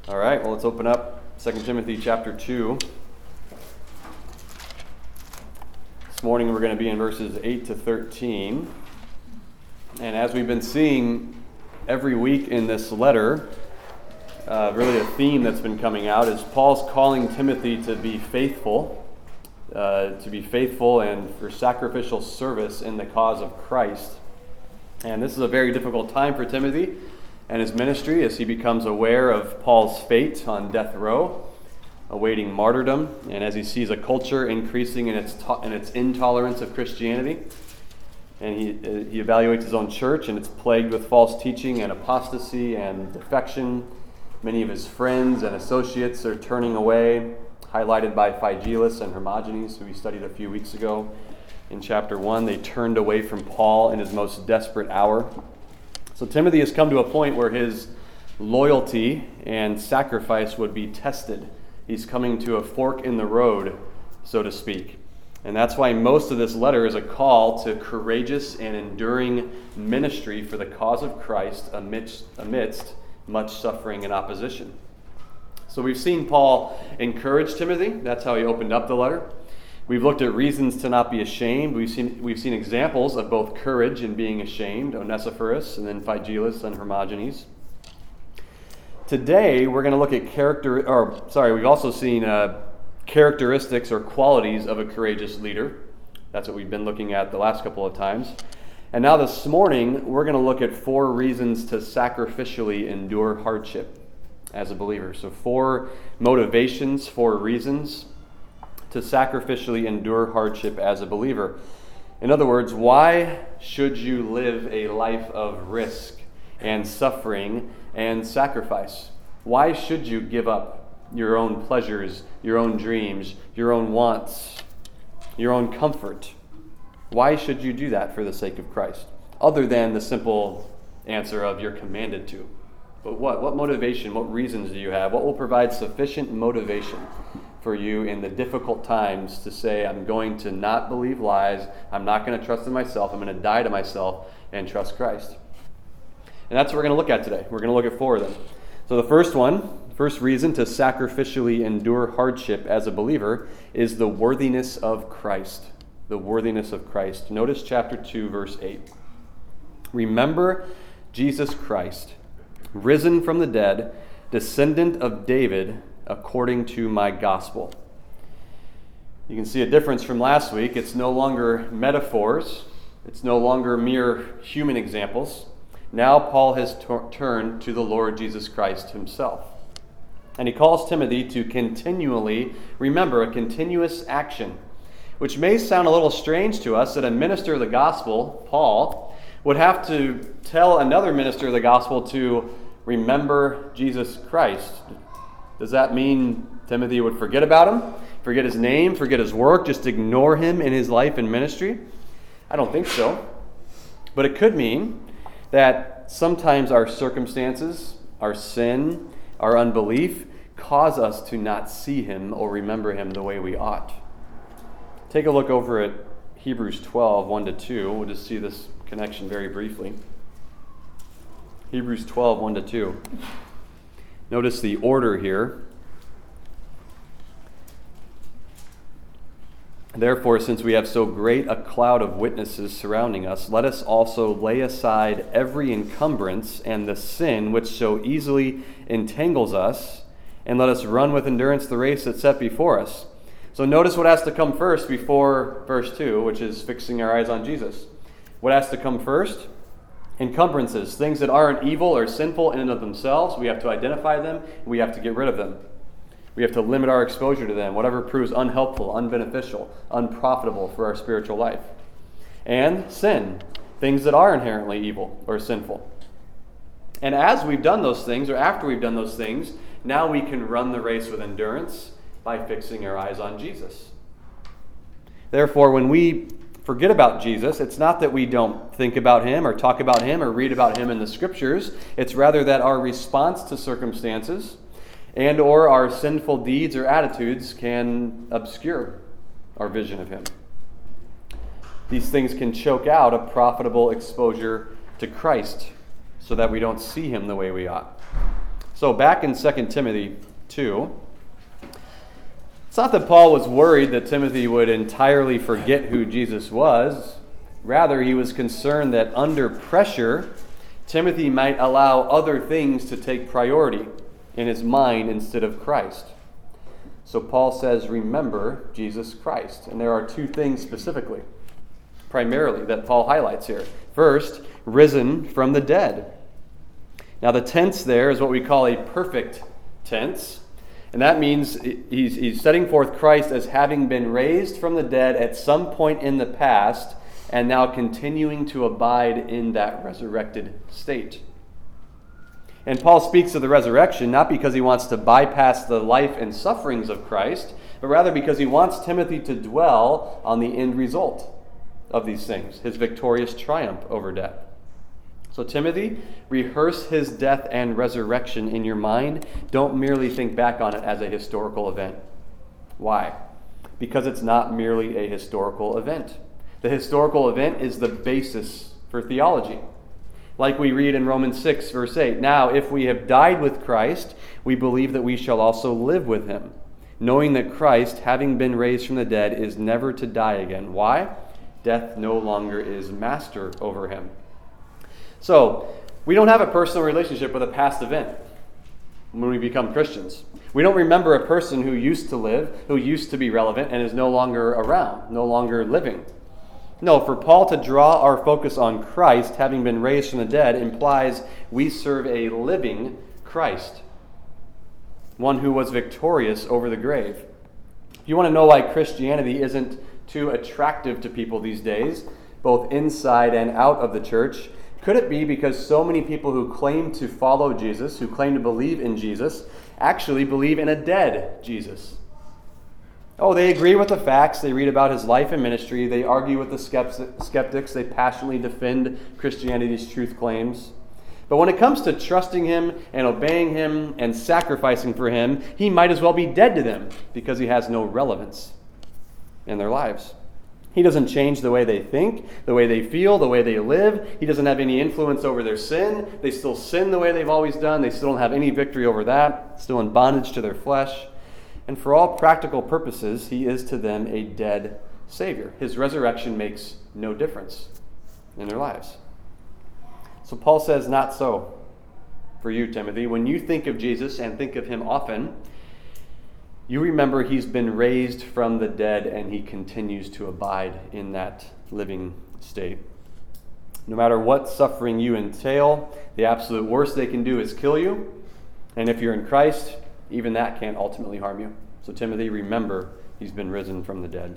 All right, well, let's open up 2 Timothy chapter 2. This morning we're going to be in verses 8 to 13. And as we've been seeing every week in this letter, really a theme that's been coming out is Paul's calling Timothy to be faithful and for sacrificial service in the cause of Christ. And this is a very difficult time for Timothy and his ministry as he becomes aware of Paul's fate on death row, awaiting martyrdom, and as he sees a culture increasing in its intolerance of Christianity. And he evaluates his own church, and it's plagued with false teaching and apostasy and defection. Many of his friends and associates are turning away, highlighted by Phygelus and Hermogenes, who we studied a few weeks ago in chapter 1. They turned away from Paul in his most desperate hour. So Timothy has come to a point where his loyalty and sacrifice would be tested. He's coming to a fork in the road, so to speak. And that's why most of this letter is a call to courageous and enduring ministry for the cause of Christ amidst much suffering and opposition. So we've seen Paul encourage Timothy. That's how he opened up the letter. We've looked at reasons to not be ashamed. We've seen examples of both courage and being ashamed, Onesiphorus and then Phygelus and Hermogenes. Today we're going to look at we've also seen characteristics or qualities of a courageous leader. That's what we've been looking at the last couple of times. And now this morning we're going to look at 4 reasons to sacrificially endure hardship as a believer. So 4 motivations, 4 reasons to sacrificially endure hardship as a believer. In other words, why should you live a life of risk and suffering and sacrifice? Why should you give up your own pleasures, your own dreams, your own wants, your own comfort? Why should you do that for the sake of Christ? Other than the simple answer of you're commanded to. But what motivation, what reasons do you have? What will provide sufficient motivation for you in the difficult times to say, I'm going to not believe lies, I'm not going to trust in myself, I'm going to die to myself and trust Christ? And that's what we're going to look at today. We're going to look at 4 of them. So the first reason to sacrificially endure hardship as a believer is the worthiness of Christ. The worthiness of Christ. Notice chapter 2, verse 8. Remember Jesus Christ, risen from the dead, descendant of David, according to my gospel. You can see a difference from last week. It's no longer metaphors. It's no longer mere human examples. Now Paul has turned to the Lord Jesus Christ himself. And he calls Timothy to continually remember, a continuous action, which may sound a little strange to us that a minister of the gospel, Paul, would have to tell another minister of the gospel to remember Jesus Christ. Does that mean Timothy would forget about him, forget his name, forget his work, just ignore him in his life and ministry? I don't think so. But it could mean that sometimes our circumstances, our sin, our unbelief cause us to not see him or remember him the way we ought. Take a look over at Hebrews 12, 1-2. We'll just see this connection very briefly. Hebrews 12, 1-2. Notice the order here. Therefore, since we have so great a cloud of witnesses surrounding us, let us also lay aside every encumbrance and the sin which so easily entangles us, and let us run with endurance the race that's set before us. So notice what has to come first before verse 2, which is fixing our eyes on Jesus. What has to come first? Encumbrances, things that aren't evil or sinful in and of themselves. We have to identify them. We have to get rid of them. We have to limit our exposure to them, whatever proves unhelpful, unbeneficial, unprofitable for our spiritual life. And sin, things that are inherently evil or sinful. And as we've done those things, or after we've done those things, now we can run the race with endurance by fixing our eyes on Jesus. Therefore, when we forget about Jesus, it's not that we don't think about him or talk about him or read about him in the scriptures. It's rather that our response to circumstances and or our sinful deeds or attitudes can obscure our vision of him. These things can choke out a profitable exposure to Christ so that we don't see him the way we ought. So back in 2 Timothy 2, it's not that Paul was worried that Timothy would entirely forget who Jesus was. Rather, he was concerned that under pressure, Timothy might allow other things to take priority in his mind instead of Christ. So Paul says, remember Jesus Christ. And there are two things specifically, primarily, that Paul highlights here. First, risen from the dead. Now the tense there is what we call a perfect tense. And that means he's setting forth Christ as having been raised from the dead at some point in the past and now continuing to abide in that resurrected state. And Paul speaks of the resurrection not because he wants to bypass the life and sufferings of Christ, but rather because he wants Timothy to dwell on the end result of these things, his victorious triumph over death. So Timothy, rehearse his death and resurrection in your mind. Don't merely think back on it as a historical event. Why? Because it's not merely a historical event. The historical event is the basis for theology. Like we read in Romans 6, verse 8, now if we have died with Christ, we believe that we shall also live with him, knowing that Christ, having been raised from the dead, is never to die again. Why? Death no longer is master over him. So, we don't have a personal relationship with a past event when we become Christians. We don't remember a person who used to live, who used to be relevant, and is no longer around, no longer living. No, for Paul to draw our focus on Christ, having been raised from the dead, implies we serve a living Christ, one who was victorious over the grave. If you want to know why Christianity isn't too attractive to people these days, both inside and out of the church, could it be because so many people who claim to follow Jesus, who claim to believe in Jesus, actually believe in a dead Jesus? Oh, they agree with the facts. They read about his life and ministry. They argue with the skeptics. They passionately defend Christianity's truth claims. But when it comes to trusting him and obeying him and sacrificing for him, he might as well be dead to them because he has no relevance in their lives. He doesn't change the way they think, the way they feel, the way they live. He doesn't have any influence over their sin. They still sin the way they've always done. They still don't have any victory over that, still in bondage to their flesh. And for all practical purposes, he is to them a dead Savior. His resurrection makes no difference in their lives. So Paul says, not so for you, Timothy. When you think of Jesus and think of him often, you remember he's been raised from the dead and he continues to abide in that living state. No matter what suffering you entail, the absolute worst they can do is kill you. And if you're in Christ, even that can't ultimately harm you. So Timothy, remember he's been risen from the dead.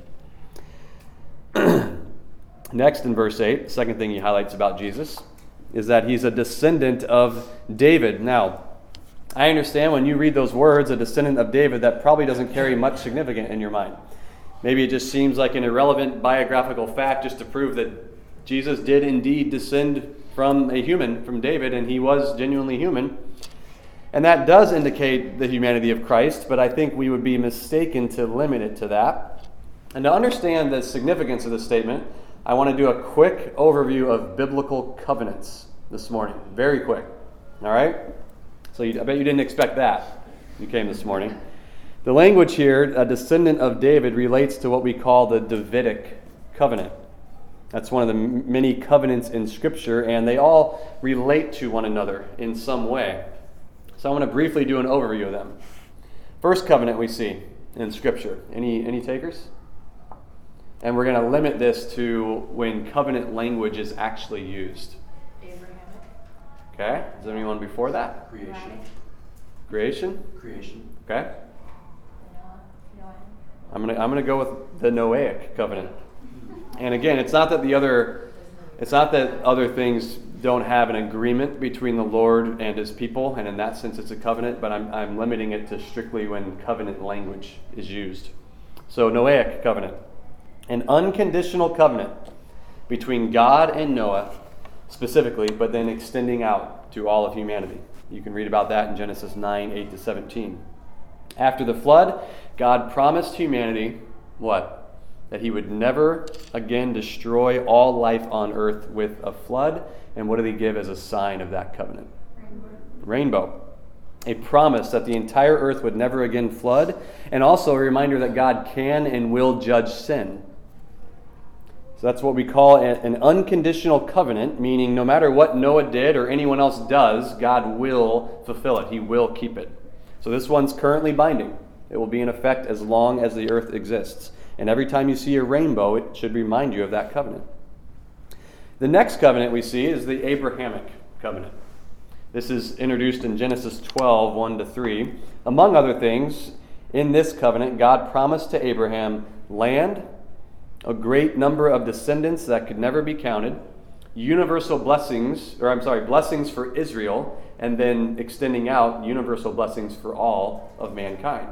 Next in verse 8, the second thing he highlights about Jesus is that he's a descendant of David. Now, I understand when you read those words, a descendant of David, that probably doesn't carry much significance in your mind. Maybe it just seems like an irrelevant biographical fact just to prove that Jesus did indeed descend from a human, from David, and he was genuinely human. And that does indicate the humanity of Christ, but I think we would be mistaken to limit it to that. And to understand the significance of this statement, I want to do a quick overview of biblical covenants this morning. Very quick. All right? So I bet you didn't expect that. You came this morning. The language here, a descendant of David, relates to what we call the Davidic covenant. That's one of the many covenants in Scripture, and they all relate to one another in some way. So I want to briefly do an overview of them. First covenant we see in Scripture. Any takers? And we're going to limit this to when covenant language is actually used. Abrahamic. Okay. Is there anyone before that? Creation? Okay. Noah. I'm gonna go with the Noahic covenant. And again, it's not that other things don't have an agreement between the Lord and his people, and in that sense it's a covenant, but I'm limiting it to strictly when covenant language is used. So Noahic covenant. An unconditional covenant between God and Noah specifically, but then extending out to all of humanity. You can read about that in Genesis 9, 8 to 17. After the flood, God promised humanity what? That he would never again destroy all life on earth with a flood. And what did he give as a sign of that covenant? Rainbow. a promise that the entire earth would never again flood, and also a reminder that God can and will judge sin. So that's what we call an unconditional covenant, meaning no matter what Noah did or anyone else does, God will fulfill it. He will keep it. So this one's currently binding. It will be in effect as long as the earth exists. And every time you see a rainbow, it should remind you of that covenant. The next covenant we see is the Abrahamic covenant. This is introduced in Genesis 12, 1-3. Among other things, in this covenant, God promised to Abraham land, a great number of descendants that could never be counted, universal blessings for Israel, and then extending out universal blessings for all of mankind.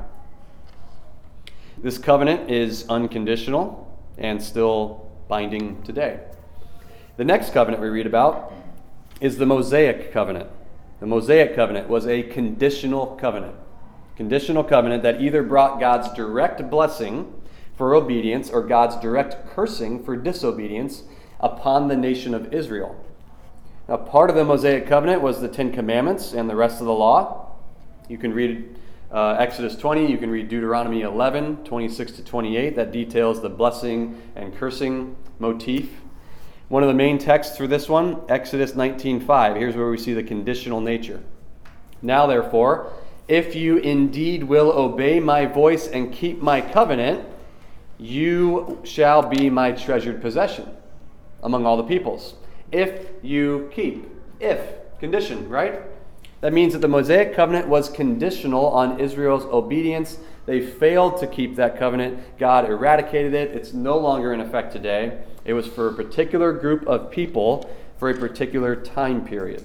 This covenant is unconditional and still binding today. The next covenant we read about is the Mosaic covenant. The Mosaic covenant was a conditional covenant. Conditional covenant that either brought God's direct blessing for obedience or God's direct cursing for disobedience upon the nation of Israel. Now, part of the Mosaic covenant was the Ten Commandments and the rest of the law. You can read Exodus 20, you can read Deuteronomy 11, 26-28, that details the blessing and cursing motif. One of the main texts for this one, Exodus 19:5. Here's where we see the conditional nature. Now, therefore, if you indeed will obey my voice and keep my covenant, you shall be my treasured possession among all the peoples. If you keep. If. Condition, right? That means that the Mosaic covenant was conditional on Israel's obedience. They failed to keep that covenant. God eradicated it. It's no longer in effect today. It was for a particular group of people for a particular time period.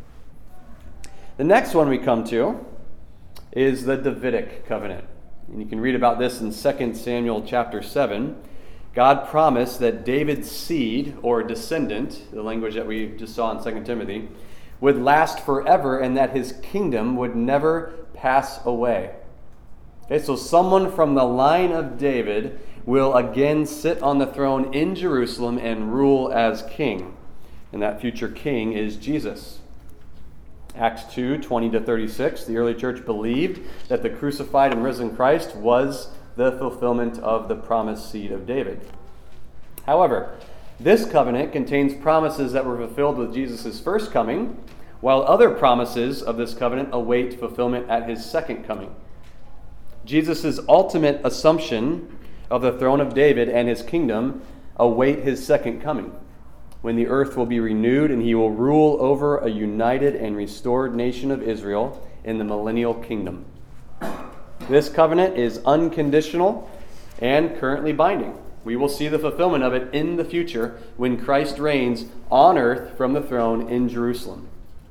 The next one we come to is the Davidic covenant. And you can read about this in 2 Samuel chapter 7. God promised that David's seed, or descendant, the language that we just saw in 2 Timothy, would last forever and that his kingdom would never pass away. Okay, so someone from the line of David will again sit on the throne in Jerusalem and rule as king. And that future king is Jesus. Acts 2, 20-36, the early church believed that the crucified and risen Christ was the fulfillment of the promised seed of David. However, this covenant contains promises that were fulfilled with Jesus' first coming, while other promises of this covenant await fulfillment at his second coming. Jesus' ultimate assumption of the throne of David and his kingdom await his second coming, when the earth will be renewed and he will rule over a united and restored nation of Israel in the millennial kingdom. This covenant is unconditional and currently binding. We will see the fulfillment of it in the future when Christ reigns on earth from the throne in Jerusalem.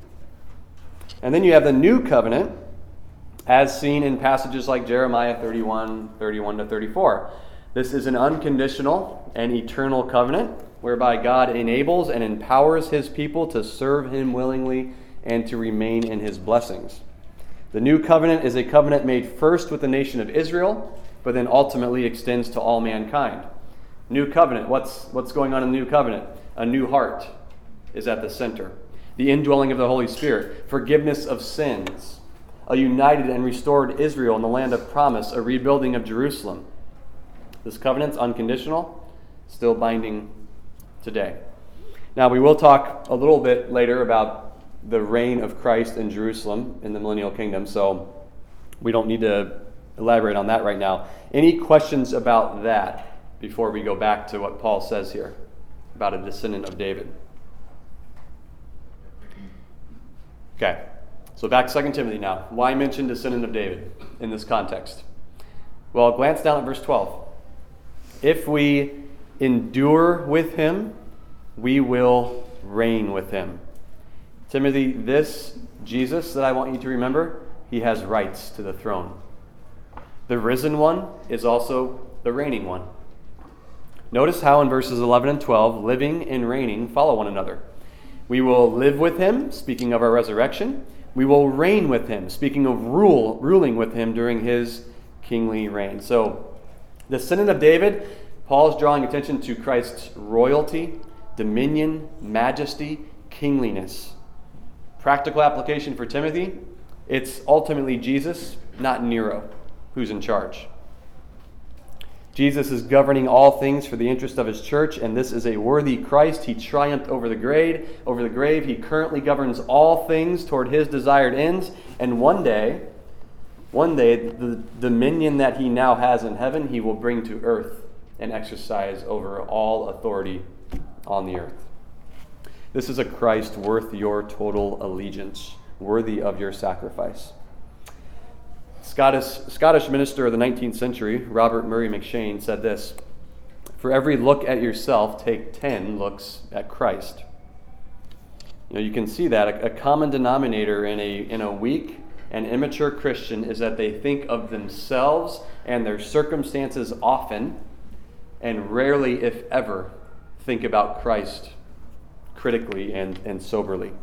And then you have the new covenant, as seen in passages like Jeremiah 31, 31-34. This is an unconditional and eternal covenant whereby God enables and empowers his people to serve him willingly and to remain in his blessings. The new covenant is a covenant made first with the nation of Israel, but then ultimately extends to all mankind. New covenant, what's going on in the new covenant? A new heart is at the center. The indwelling of the Holy Spirit, forgiveness of sins, a united and restored Israel in the land of promise, a rebuilding of Jerusalem. This covenant's unconditional, still binding today. Now, we will talk a little bit later about the reign of Christ in Jerusalem in the millennial kingdom, so we don't need to elaborate on that right now. Any questions about that before we go back to what Paul says here about a descendant of David? Okay, so back to 2 Timothy now. Why mention descendant of David in this context? Well, glance down at verse 12. If we endure with him, we will reign with him. Timothy, this Jesus that I want you to remember, he has rights to the throne. The risen one is also the reigning one. Notice how in verses 11 and 12, living and reigning follow one another. We will live with him, speaking of our resurrection. We will reign with him, speaking of ruling with him during his kingly reign. So, the descendant of David, Paul is drawing attention to Christ's royalty, dominion, majesty, kingliness. Practical application for Timothy, It's ultimately Jesus, not Nero, who's in charge. Jesus is governing all things for the interest of his church, and this is a worthy Christ. He triumphed over the grave. He currently governs all things toward his desired ends, and one day, the dominion that he now has in heaven, he will bring to earth and exercise over all authority on the earth. This is a Christ worth your total allegiance, worthy of your sacrifice. Scottish minister of the 19th century, Robert Murray McCheyne, said this: "For every look at yourself, take 10 looks at Christ." You can see that a common denominator in a weak and immature Christian is that they think of themselves and their circumstances often, and rarely, if ever, think about Christ critically and soberly.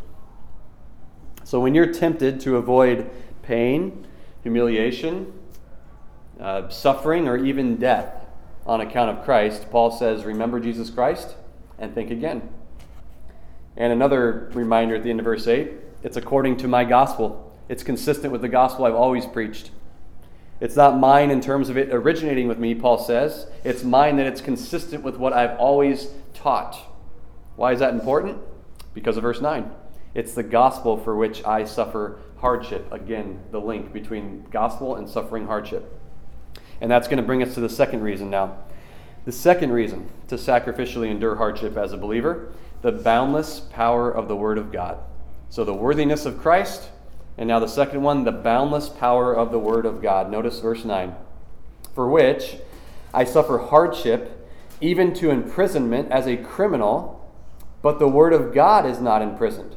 So when you're tempted to avoid pain, humiliation, suffering, or even death on account of Christ, Paul says, remember Jesus Christ and think again. And another reminder at the end of verse 8, it's according to my gospel. It's consistent with the gospel I've always preached. It's not mine in terms of it originating with me, Paul says. It's mine that it's consistent with what I've always taught. Why is that important? Because of verse 9. It's the gospel for which I suffer hardship. Again, the link between gospel and suffering hardship. And that's going to bring us to the second reason now. The second reason to sacrificially endure hardship as a believer, the boundless power of the Word of God. So the worthiness of Christ, and now the second one, the boundless power of the Word of God. Notice verse 9. For which I suffer hardship, even to imprisonment as a criminal, but the Word of God is not imprisoned.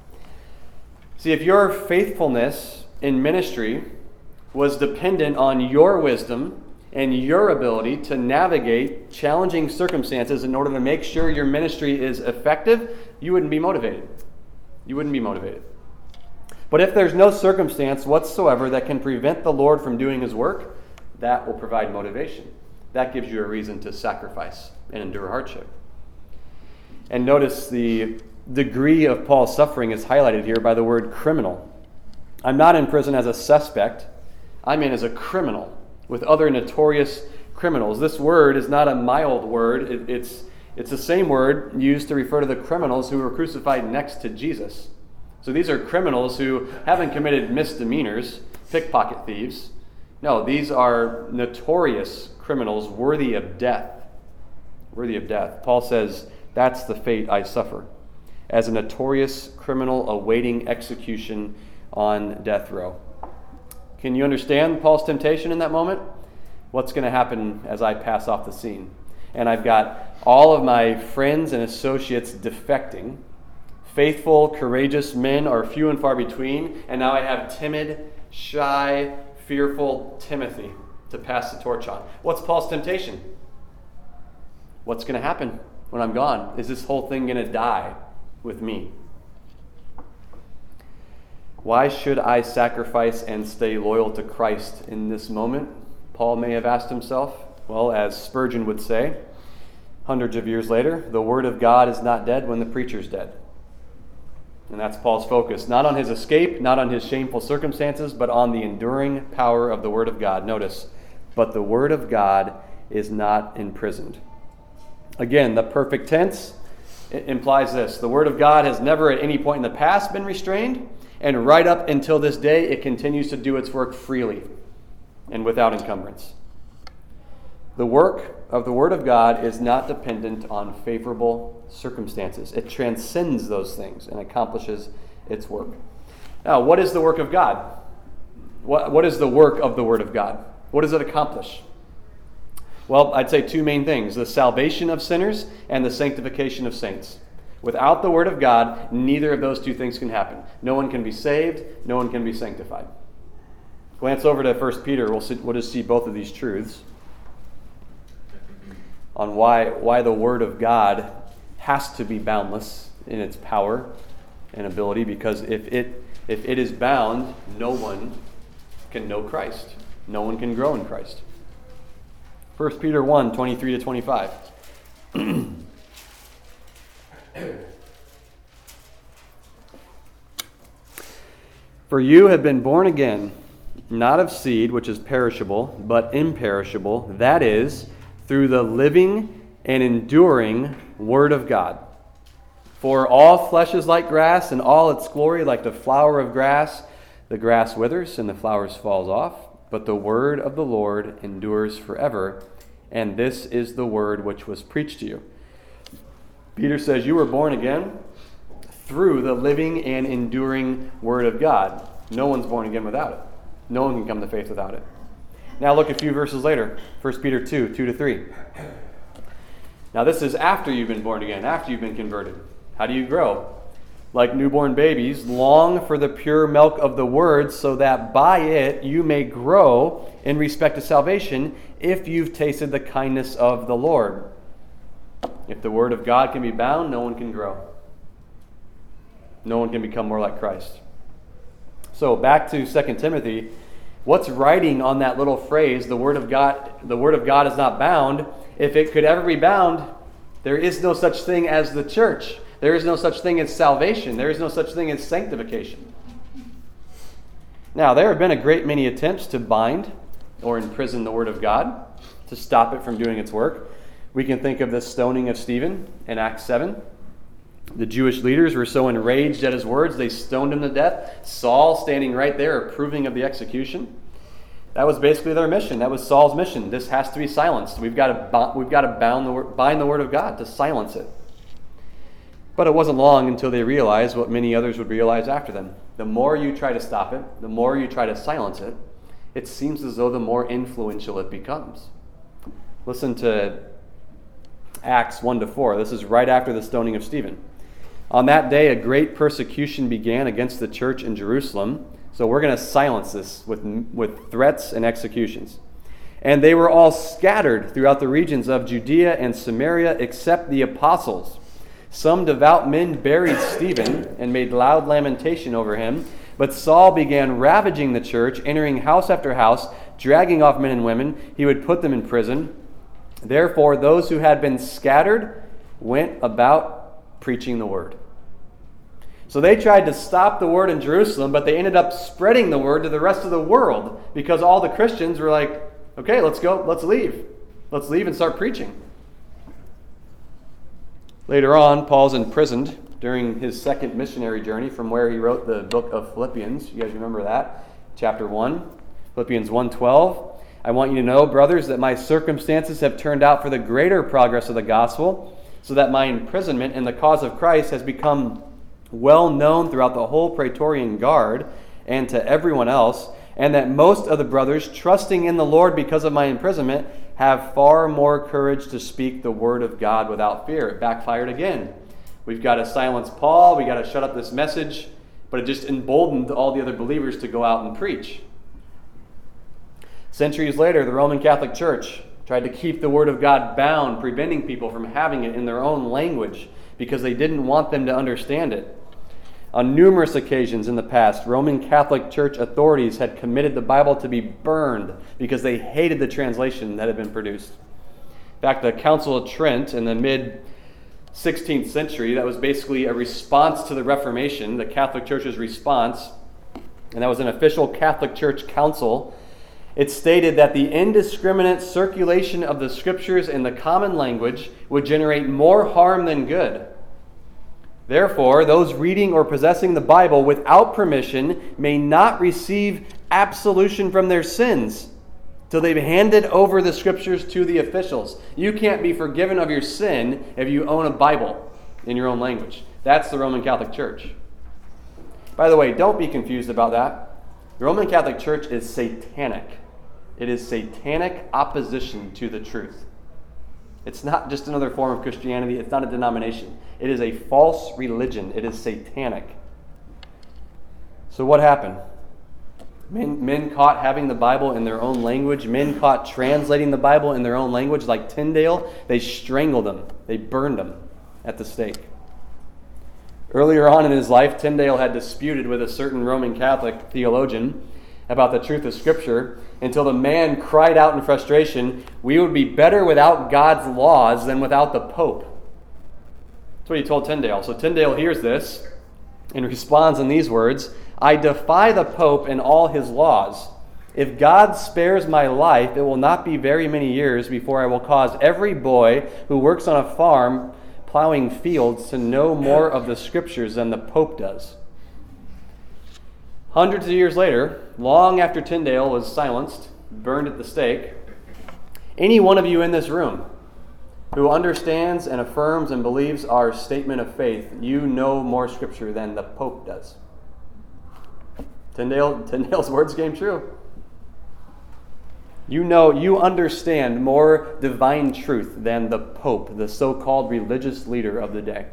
See, if your faithfulness in ministry was dependent on your wisdom and your ability to navigate challenging circumstances in order to make sure your ministry is effective, you wouldn't be motivated. You wouldn't be motivated. But if there's no circumstance whatsoever that can prevent the Lord from doing his work, that will provide motivation. That gives you a reason to sacrifice and endure hardship. And notice the degree of Paul's suffering is highlighted here by the word criminal. I'm not in prison as a suspect. I'm in as a criminal with other notorious criminals. This word is not a mild word. It's the same word used to refer to the criminals who were crucified next to Jesus. So these are criminals who haven't committed misdemeanors, pickpocket thieves. No, these are notorious criminals worthy of death. Worthy of death. Paul says, that's the fate I suffer, as a notorious criminal awaiting execution on death row. Can you understand Paul's temptation in that moment? What's going to happen as I pass off the scene? And I've got all of my friends and associates defecting. Faithful, courageous men are few and far between. And now I have timid, shy, fearful Timothy to pass the torch on. What's Paul's temptation? What's going to happen when I'm gone? Is this whole thing going to die with me? Why should I sacrifice and stay loyal to Christ in this moment? Paul may have asked himself. Well, as Spurgeon would say, hundreds of years later, the Word of God is not dead when the preacher's dead. And that's Paul's focus, not on his escape, not on his shameful circumstances, but on the enduring power of the Word of God. Notice, but the Word of God is not imprisoned. Again, the perfect tense implies this. The Word of God has never at any point in the past been restrained, and right up until this day, it continues to do its work freely and without encumbrance. The work of the Word of God is not dependent on favorable circumstances. It transcends those things and accomplishes its work. Now, what is the work of God? What is the work of the Word of God? What does it accomplish? Well, I'd say two main things: the salvation of sinners and the sanctification of saints. Without the Word of God, neither of those two things can happen. No one can be saved, no one can be sanctified. Glance over to 1 Peter. We'll just see both of these truths on why the Word of God has to be boundless in its power and ability, because if it is bound, no one can know Christ. No one can grow in Christ. 1 Peter 1, 23 to 25. For you have been born again, not of seed which is perishable, but imperishable, that is, through the living and enduring Word of God. For all flesh is like grass, and all its glory like the flower of grass. The grass withers, and the flowers falls off, but the word of the Lord endures forever. And this is the word which was preached to you. Peter says, you were born again through the living and enduring Word of God. No one's born again without it. No one can come to faith without it. Now look a few verses later. 1 Peter 2, 2-3. Now this is after you've been born again, after you've been converted. How do you grow? Like newborn babies, long for the pure milk of the Word, so that by it you may grow in respect to salvation, if you've tasted the kindness of the Lord. If the Word of God can be bound, no one can grow. No one can become more like Christ. So back to 2 Timothy, what's writing on that little phrase, the Word of God is not bound? If it could ever be bound, there is no such thing as the church. There is no such thing as salvation. There is no such thing as sanctification. Now, there have been a great many attempts to bind or imprison the Word of God, to stop it from doing its work. We can think of the stoning of Stephen in Acts 7. The Jewish leaders were so enraged at his words, they stoned him to death. Saul standing right there approving of the execution. That was basically their mission. That was Saul's mission. This has to be silenced. We've got to bind the Word of God to silence it. But it wasn't long until they realized what many others would realize after them. The more you try to stop it, the more you try to silence it, it seems as though the more influential it becomes. Listen to Acts 1-4. This is right after the stoning of Stephen. On that day, a great persecution began against the church in Jerusalem. So we're going to silence this with threats and executions. And they were all scattered throughout the regions of Judea and Samaria, except the apostles. Some devout men buried Stephen and made loud lamentation over him. But Saul began ravaging the church, entering house after house, dragging off men and women. He would put them in prison. Therefore, those who had been scattered went about preaching the word. So they tried to stop the word in Jerusalem, but they ended up spreading the word to the rest of the world because all the Christians were like, okay, let's go, let's leave. Let's leave and start preaching. Later on, Paul's imprisoned during his second missionary journey from where he wrote the book of Philippians. You guys remember that? Chapter 1, Philippians 1:12. I want you to know, brothers, that my circumstances have turned out for the greater progress of the gospel, so that my imprisonment in the cause of Christ has become well known throughout the whole Praetorian Guard and to everyone else, and that most of the brothers, trusting in the Lord because of my imprisonment, have far more courage to speak the word of God without fear. It backfired again. We've got to silence Paul, we've got to shut up this message, but it just emboldened all the other believers to go out and preach. Centuries later, the Roman Catholic Church tried to keep the Word of God bound, preventing people from having it in their own language because they didn't want them to understand it. On numerous occasions in the past, Roman Catholic Church authorities had committed the Bible to be burned because they hated the translation that had been produced. In fact, the Council of Trent in the mid-16th century, that was basically a response to the Reformation, the Catholic Church's response, and that was an official Catholic Church council. It stated that the indiscriminate circulation of the Scriptures in the common language would generate more harm than good. Therefore, those reading or possessing the Bible without permission may not receive absolution from their sins till they've handed over the Scriptures to the officials. You can't be forgiven of your sin if you own a Bible in your own language. That's the Roman Catholic Church. By the way, don't be confused about that. The Roman Catholic Church is satanic. It is satanic opposition to the truth. It's not just another form of Christianity. It's not a denomination. It is a false religion. It is satanic. So what happened? Men caught having the Bible in their own language. Men caught translating the Bible in their own language, like Tyndale. They strangled them. They burned them at the stake. Earlier on in his life, Tyndale had disputed with a certain Roman Catholic theologian about the truth of Scripture until the man cried out in frustration, "We would be better without God's laws than without the Pope." That's what he told Tyndale. So Tyndale hears this and responds in these words, I defy the Pope and all his laws. If God spares my life, it will not be very many years before I will cause every boy who works on a farm plowing fields to know more of the Scriptures than the Pope does." Hundreds of years later, long after Tyndale was silenced, burned at the stake, any one of you in this room who understands and affirms and believes our statement of faith, you know more Scripture than the Pope does. Tyndale's words came true. You understand more divine truth than the Pope, the so-called religious leader of the day.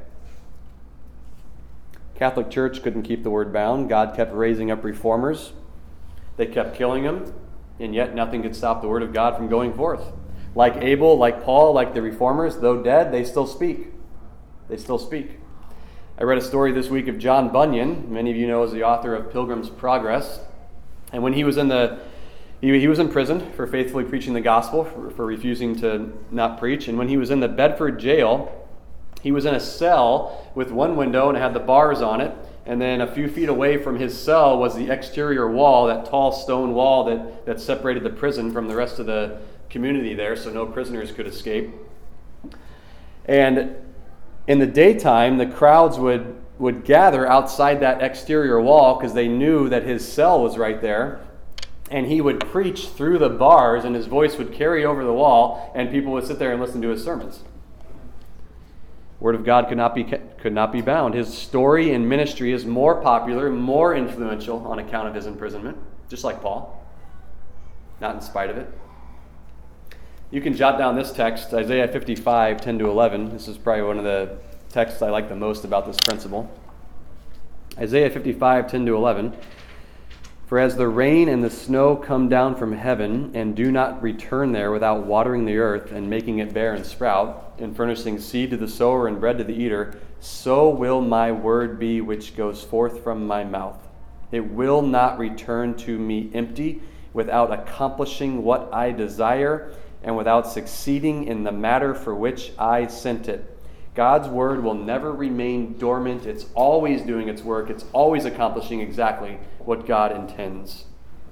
Catholic Church couldn't keep the word bound. God kept raising up reformers. They kept killing them, and yet nothing could stop the word of God from going forth. Like Abel, like Paul, like the reformers, though dead, they still speak. They still speak. I read a story this week of John Bunyan, many of you know as the author of Pilgrim's Progress. And when he was he was in prison for faithfully preaching the gospel, for refusing to not preach. And when he was in the Bedford jail, he was in a cell with one window and it had the bars on it. And then a few feet away from his cell was the exterior wall, that tall stone wall that separated the prison from the rest of the community there, so no prisoners could escape. And in the daytime, the crowds would gather outside that exterior wall because they knew that his cell was right there. And he would preach through the bars, and his voice would carry over the wall, and people would sit there and listen to his sermons. Word of God could not be bound. His story and ministry is more popular, more influential on account of his imprisonment, just like Paul, not in spite of it. You can jot down this text, Isaiah 55, 10 to 11. This is probably one of the texts I like the most about this principle. Isaiah 55, 10 to 11. "For as the rain and the snow come down from heaven and do not return there without watering the earth and making it bear and sprout, and furnishing seed to the sower and bread to the eater, so will my word be which goes forth from my mouth. It will not return to me empty, without accomplishing what I desire and without succeeding in the matter for which I sent it." God's word will never remain dormant. It's always doing its work. It's always accomplishing exactly what God intends.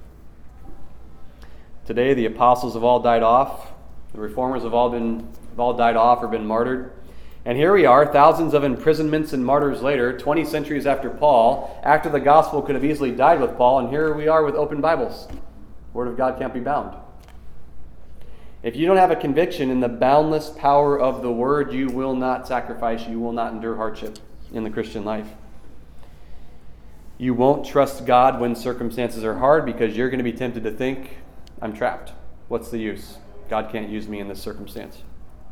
Today, the apostles have all died off. The reformers have all died off or been martyred. And here we are, thousands of imprisonments and martyrs later, 20 centuries after Paul, after the gospel could have easily died with Paul, and here we are with open Bibles. The word of God can't be bound. If you don't have a conviction in the boundless power of the word, you will not sacrifice, you will not endure hardship in the Christian life. You won't trust God when circumstances are hard because you're going to be tempted to think, I'm trapped. What's the use? God can't use me in this circumstance.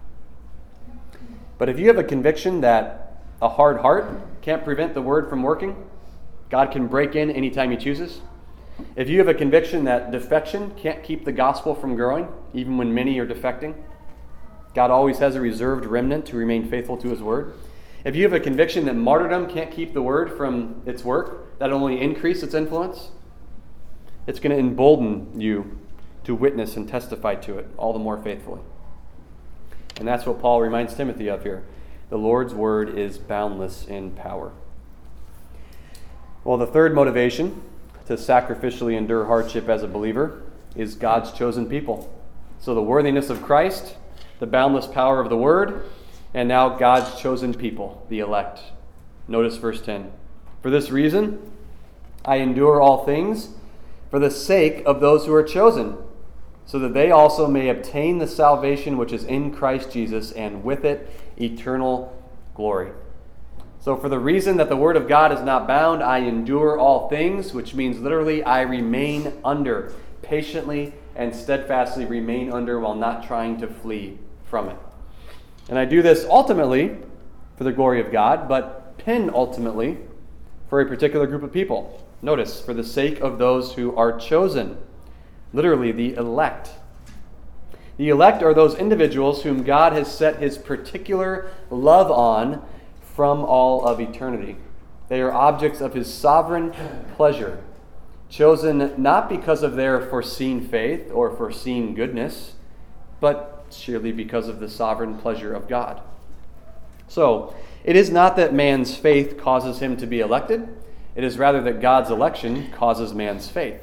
But if you have a conviction that a hard heart can't prevent the word from working, God can break in anytime he chooses. If you have a conviction that defection can't keep the gospel from growing, even when many are defecting, God always has a reserved remnant to remain faithful to his word. If you have a conviction that martyrdom can't keep the word from its work, that'll only increase its influence, it's going to embolden you to witness and testify to it all the more faithfully. And that's what Paul reminds Timothy of here. The Lord's word is boundless in power. Well, the third motivation to sacrificially endure hardship as a believer is God's chosen people. So the worthiness of Christ, the boundless power of the word, and now God's chosen people, the elect. Notice verse 10. "For this reason, I endure all things for the sake of those who are chosen, so that they also may obtain the salvation which is in Christ Jesus, and with it eternal glory." So for the reason that the word of God is not bound, I endure all things, which means literally I remain under, patiently and steadfastly remain under while not trying to flee from it. And I do this ultimately for the glory of God, but penultimately for a particular group of people. Notice, for the sake of those who are chosen, literally the elect. The elect are those individuals whom God has set his particular love on from all of eternity. They are objects of his sovereign pleasure, chosen not because of their foreseen faith or foreseen goodness, but surely because of the sovereign pleasure of God. So, it is not that man's faith causes him to be elected. It is rather that God's election causes man's faith.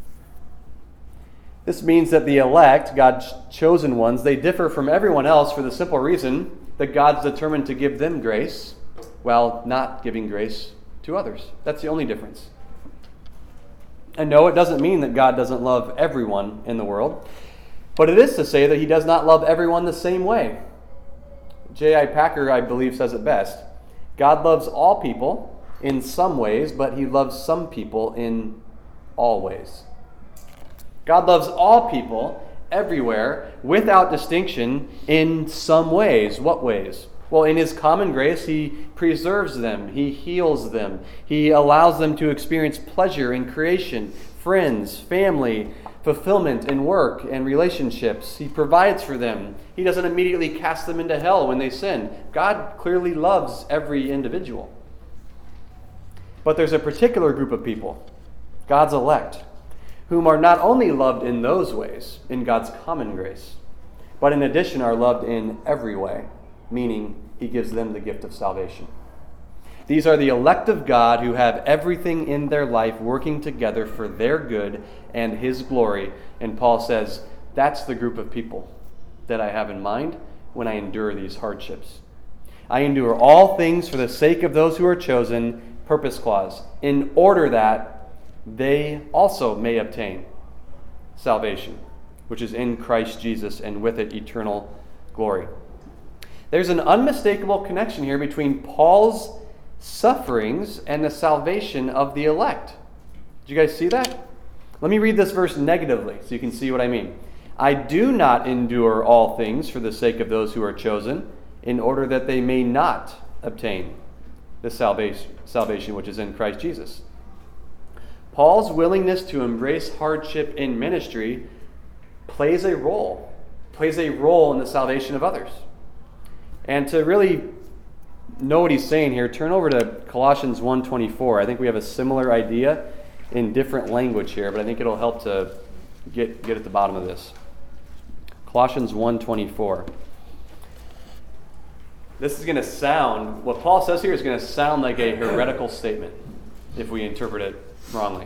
This means that the elect, God's chosen ones, they differ from everyone else for the simple reason that God's determined to give them grace while not giving grace to others. That's the only difference. And no, it doesn't mean that God doesn't love everyone in the world, but it is to say that he does not love everyone the same way. J.I. Packer, I believe, says it best. God loves all people in some ways, but he loves some people in all ways. God loves all people everywhere without distinction in some ways. What ways? Well, in his common grace, he preserves them. He heals them. He allows them to experience pleasure in creation, friends, family, fulfillment in work and relationships. He provides for them. He doesn't immediately cast them into hell when they sin. God clearly loves every individual. But there's a particular group of people, God's elect, whom are not only loved in those ways, in God's common grace, but in addition are loved in every way, meaning he gives them the gift of salvation. These are the elect of God who have everything in their life working together for their good and his glory. And Paul says, that's the group of people that I have in mind when I endure these hardships. I endure all things for the sake of those who are chosen, purpose clause, in order that they also may obtain salvation, which is in Christ Jesus, and with it eternal glory. There's an unmistakable connection here between Paul's sufferings and the salvation of the elect. Did you guys see that? Let me read this verse negatively so you can see what I mean. I do not endure all things for the sake of those who are chosen, in order that they may not obtain the salvation which is in Christ Jesus. Paul's willingness to embrace hardship in ministry plays a role in the salvation of others. And to really know what he's saying here, turn over to Colossians 1:24. I think we have a similar idea in different language here, but I think it'll help to get at the bottom of this. Colossians 1:24. This is going to sound, what Paul says here is going to sound like a heretical statement if we interpret it wrongly.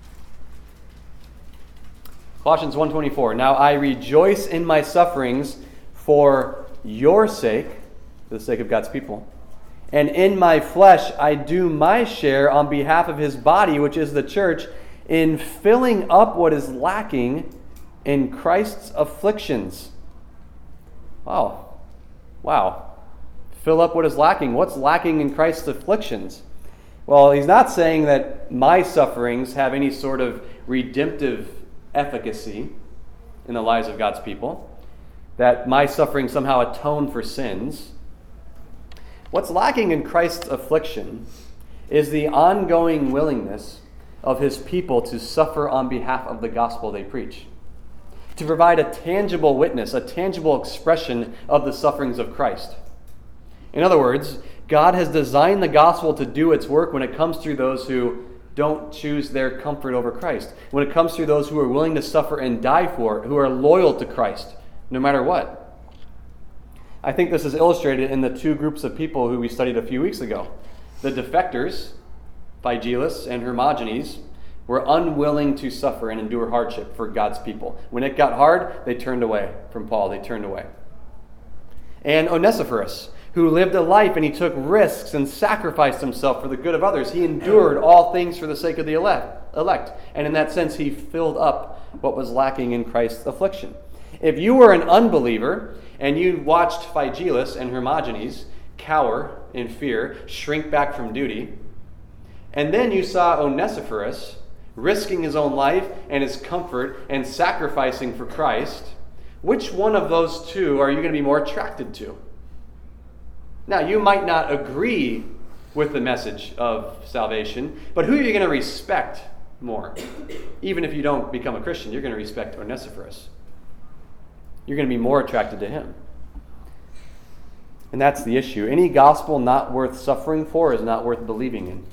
Colossians 1:24. Now I rejoice in my sufferings for your sake, for the sake of God's people, and in my flesh I do my share on behalf of his body, which is the church, in filling up what is lacking in Christ's afflictions. Wow. Fill up what is lacking. What's lacking in Christ's afflictions? Well, he's not saying that my sufferings have any sort of redemptive efficacy in the lives of God's people, that my suffering somehow atone for sins. What's lacking in Christ's affliction is the ongoing willingness of his people to suffer on behalf of the gospel they preach, to provide a tangible witness, a tangible expression of the sufferings of Christ. In other words, God has designed the gospel to do its work when it comes through those who don't choose their comfort over Christ, when it comes through those who are willing to suffer and die for it, who are loyal to Christ, no matter what. I think this is illustrated in the two groups of people who we studied a few weeks ago. The defectors, Phygelus and Hermogenes, were unwilling to suffer and endure hardship for God's people. When it got hard, they turned away from Paul. They turned away. And Onesiphorus, who lived a life and he took risks and sacrificed himself for the good of others. He endured all things for the sake of the elect. And in that sense, he filled up what was lacking in Christ's affliction. If you were an unbeliever and you watched Phygelus and Hermogenes cower in fear, shrink back from duty, and then you saw Onesiphorus risking his own life and his comfort and sacrificing for Christ, which one of those two are you going to be more attracted to? Now, you might not agree with the message of salvation, but who are you going to respect more? Even if you don't become a Christian, you're going to respect Onesiphorus. You're going to be more attracted to him. And that's the issue. Any gospel not worth suffering for is not worth believing in.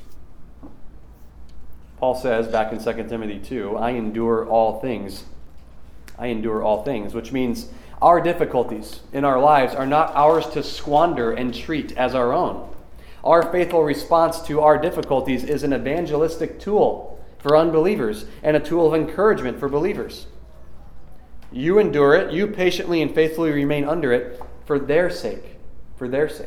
Paul says back in 2 Timothy 2, I endure all things. I endure all things, which means our difficulties in our lives are not ours to squander and treat as our own. Our faithful response to our difficulties is an evangelistic tool for unbelievers and a tool of encouragement for believers. You endure it, you patiently and faithfully remain under it for their sake. For their sake.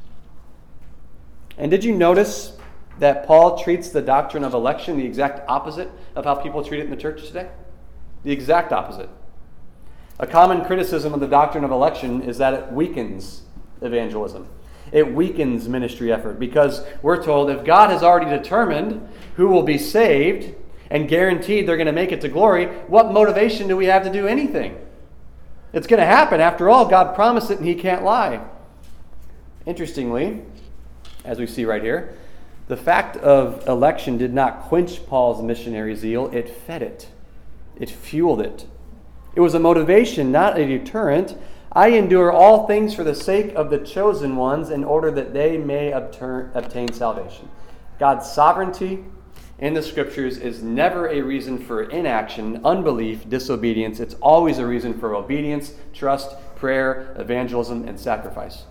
And did you notice that Paul treats the doctrine of election the exact opposite of how people treat it in the church today? The exact opposite. A common criticism of the doctrine of election is that it weakens evangelism. It weakens ministry effort because we're told if God has already determined who will be saved and guaranteed they're going to make it to glory, what motivation do we have to do anything? It's going to happen. After all, God promised it and he can't lie. Interestingly, as we see right here, the fact of election did not quench Paul's missionary zeal. It fed it. It fueled it. It was a motivation, not a deterrent. I endure all things for the sake of the chosen ones in order that they may obtain salvation. God's sovereignty in the Scriptures is never a reason for inaction, unbelief, disobedience. It's always a reason for obedience, trust, prayer, evangelism, and sacrifice.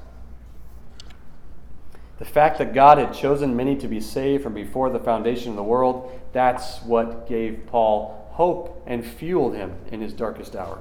The fact that God had chosen many to be saved from before the foundation of the world, that's what gave Paul hope and fueled him in his darkest hour.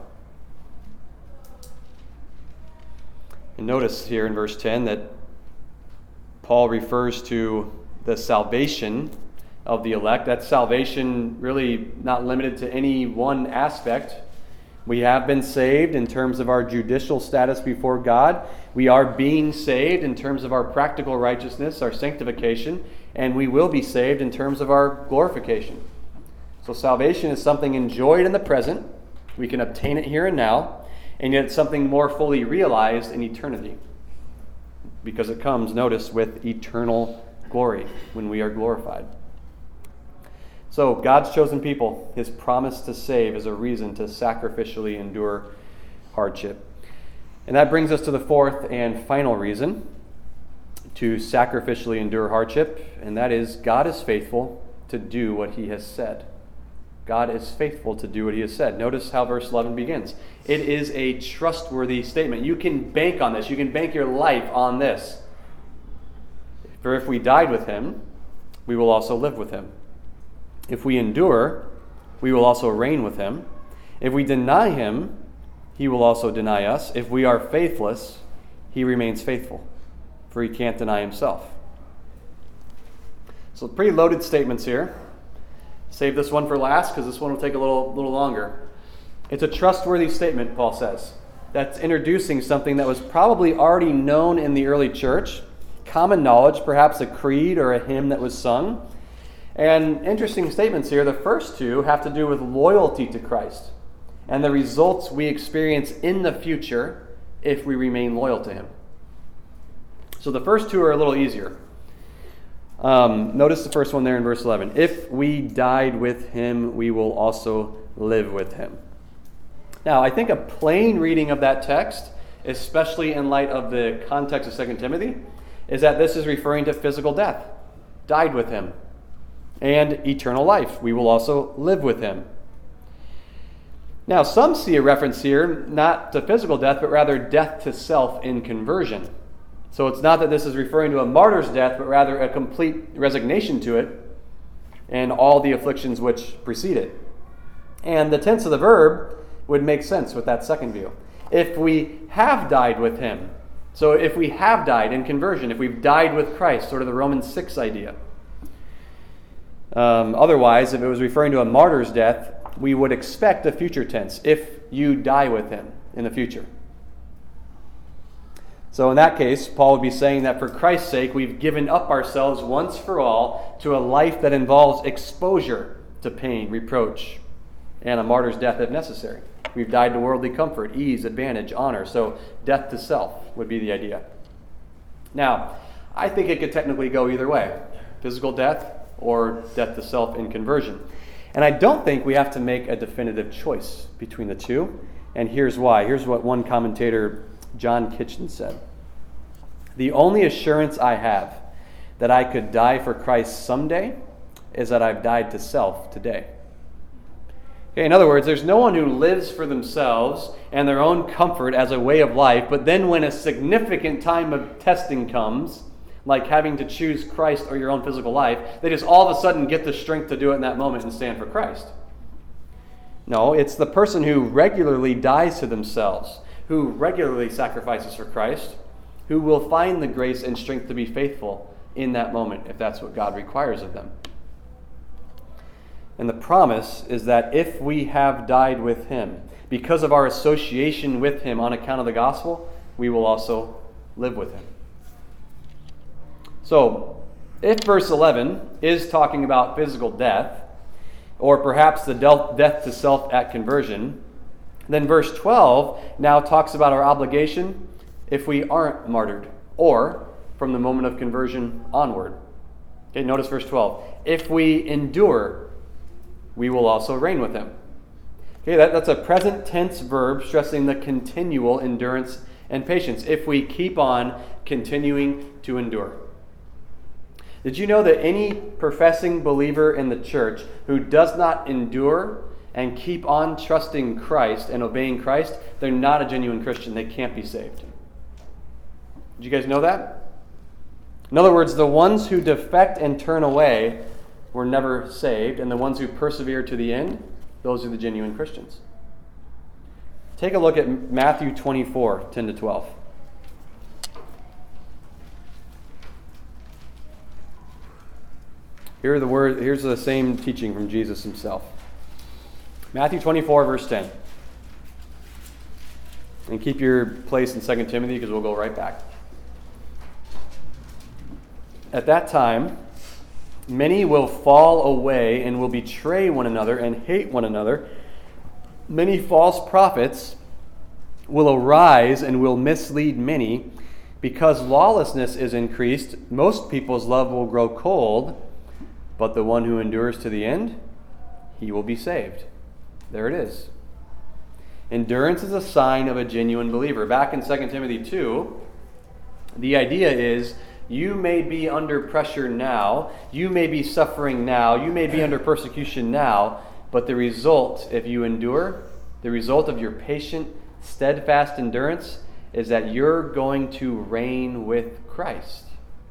And notice here in verse 10 that Paul refers to the salvation of the elect. That salvation really not limited to any one aspect. We have been saved in terms of our judicial status before God. We are being saved in terms of our practical righteousness, our sanctification, and we will be saved in terms of our glorification. So salvation is something enjoyed in the present. We can obtain it here and now, and yet it's something more fully realized in eternity. Because it comes, notice, with eternal glory when we are glorified. So God's chosen people, his promise to save is a reason to sacrificially endure hardship. And that brings us to the fourth and final reason to sacrificially endure hardship, and that is God is faithful to do what he has said. God is faithful to do what he has said. Notice how verse 11 begins. It is a trustworthy statement. You can bank on this. You can bank your life on this. For if we died with him, we will also live with him. If we endure, we will also reign with him. If we deny him, he will also deny us. If we are faithless, he remains faithful, for he can't deny himself. So pretty loaded statements here. Save this one for last because this one will take a little longer. It's a trustworthy statement, Paul says. That's introducing something that was probably already known in the early church, common knowledge, perhaps a creed or a hymn that was sung. And interesting statements here. The first two have to do with loyalty to Christ and the results we experience in the future if we remain loyal to him. So the first two are a little easier. Notice the first one there in verse 11. If we died with him, we will also live with him. Now, I think a plain reading of that text, especially in light of the context of 2 Timothy, is that this is referring to physical death. Died with him. And eternal life. We will also live with him. Now, some see a reference here not to physical death, but rather death to self in conversion. So it's not that this is referring to a martyr's death, but rather a complete resignation to it and all the afflictions which precede it. And the tense of the verb would make sense with that second view. If we have died with him, so if we have died in conversion, if we've died with Christ, sort of the Romans 6 idea. Otherwise, if it was referring to a martyr's death, we would expect a future tense, if you die with him in the future. So in that case, Paul would be saying that for Christ's sake, we've given up ourselves once for all to a life that involves exposure to pain, reproach, and a martyr's death if necessary. We've died to worldly comfort, ease, advantage, honor. So death to self would be the idea. Now, I think it could technically go either way. Physical death or death to self in conversion. And I don't think we have to make a definitive choice between the two. And here's why. Here's what one commentator, John Kitchen, said. The only assurance I have that I could die for Christ someday is that I've died to self today. Okay, in other words, there's no one who lives for themselves and their own comfort as a way of life, but then when a significant time of testing comes, like having to choose Christ or your own physical life, they just all of a sudden get the strength to do it in that moment and stand for Christ. No, it's the person who regularly dies to themselves, who regularly sacrifices for Christ, who will find the grace and strength to be faithful in that moment, if that's what God requires of them. And the promise is that if we have died with him, because of our association with him on account of the gospel, we will also live with him. So, if verse 11 is talking about physical death, or perhaps the death to self at conversion, then verse 12 now talks about our obligation if we aren't martyred, or from the moment of conversion onward. Okay, notice verse 12. If we endure, we will also reign with him. Okay, that's a present tense verb stressing the continual endurance and patience. If we keep on continuing to endure. Did you know that any professing believer in the church who does not endure and keep on trusting Christ and obeying Christ, they're not a genuine Christian. They can't be saved. Did you guys know that? In other words, the ones who defect and turn away were never saved, and the ones who persevere to the end, those are the genuine Christians. Take a look at Matthew 24, 10 to 12. Here's the same teaching from Jesus himself. Matthew 24, verse 10. And keep your place in 2 Timothy because we'll go right back. At that time, many will fall away and will betray one another and hate one another. Many false prophets will arise and will mislead many. Because lawlessness is increased, most people's love will grow cold, but the one who endures to the end, he will be saved. There it is. Endurance is a sign of a genuine believer. Back in 2 Timothy 2, the idea is you may be under pressure now, you may be suffering now, you may be under persecution now, but the result, if you endure, the result of your patient, steadfast endurance is that you're going to reign with Christ.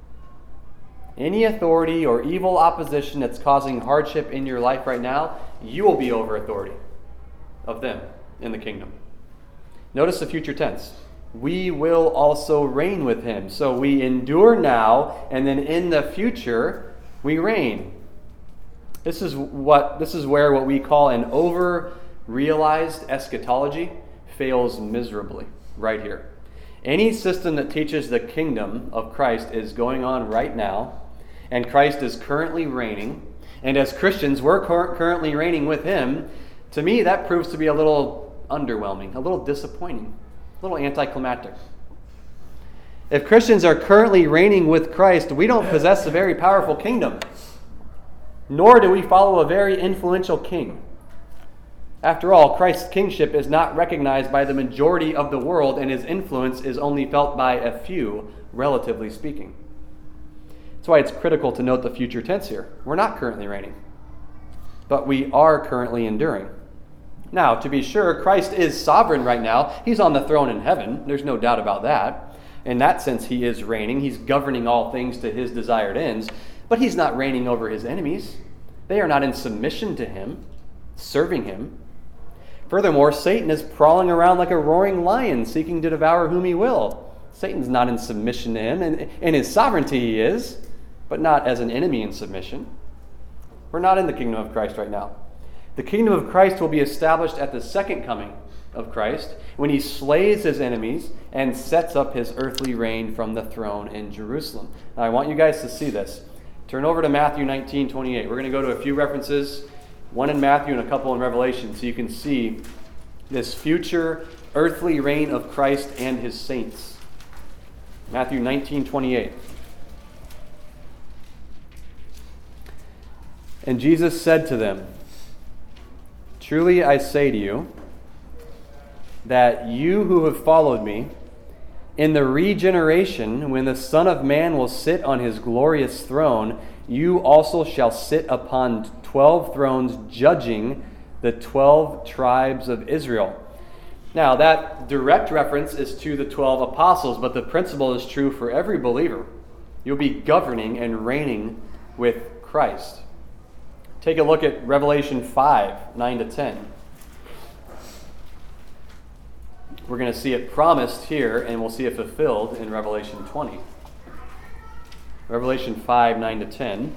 Any authority or evil opposition that's causing hardship in your life right now, you will be over authority of them in the kingdom. Notice the future tense. We will also reign with him. So we endure now, and then in the future, we reign. This is where what we call an over-realized eschatology fails miserably, right here. Any system that teaches the kingdom of Christ is going on right now, and Christ is currently reigning, and as Christians, we're currently reigning with him. To me, that proves to be a little underwhelming, a little disappointing, a little anticlimactic. If Christians are currently reigning with Christ, we don't possess a very powerful kingdom, nor do we follow a very influential king. After all, Christ's kingship is not recognized by the majority of the world, and his influence is only felt by a few, relatively speaking. That's why it's critical to note the future tense here. We're not currently reigning, but we are currently enduring. Now, to be sure, Christ is sovereign right now. He's on the throne in heaven. There's no doubt about that. In that sense, he is reigning. He's governing all things to his desired ends, but he's not reigning over his enemies. They are not in submission to him, serving him. Furthermore, Satan is prowling around like a roaring lion, seeking to devour whom he will. Satan's not in submission to him. In his sovereignty he is, but not as an enemy in submission. We're not in the kingdom of Christ right now. The kingdom of Christ will be established at the second coming of Christ, when he slays his enemies and sets up his earthly reign from the throne in Jerusalem. Now, I want you guys to see this. Turn over to Matthew 19:28. We're going to go to a few references, one in Matthew and a couple in Revelation, so you can see this future earthly reign of Christ and his saints. Matthew 19:28. And Jesus said to them, "Truly I say to you, that you who have followed me, in the regeneration, when the Son of Man will sit on his glorious throne, you also shall sit upon 12 thrones, judging the 12 tribes of Israel." Now, that direct reference is to the 12 apostles, but the principle is true for every believer. You'll be governing and reigning with Christ. Take a look at Revelation 5, 9 to 10. We're going to see it promised here, and we'll see it fulfilled in Revelation 20. Revelation 5, 9 to 10.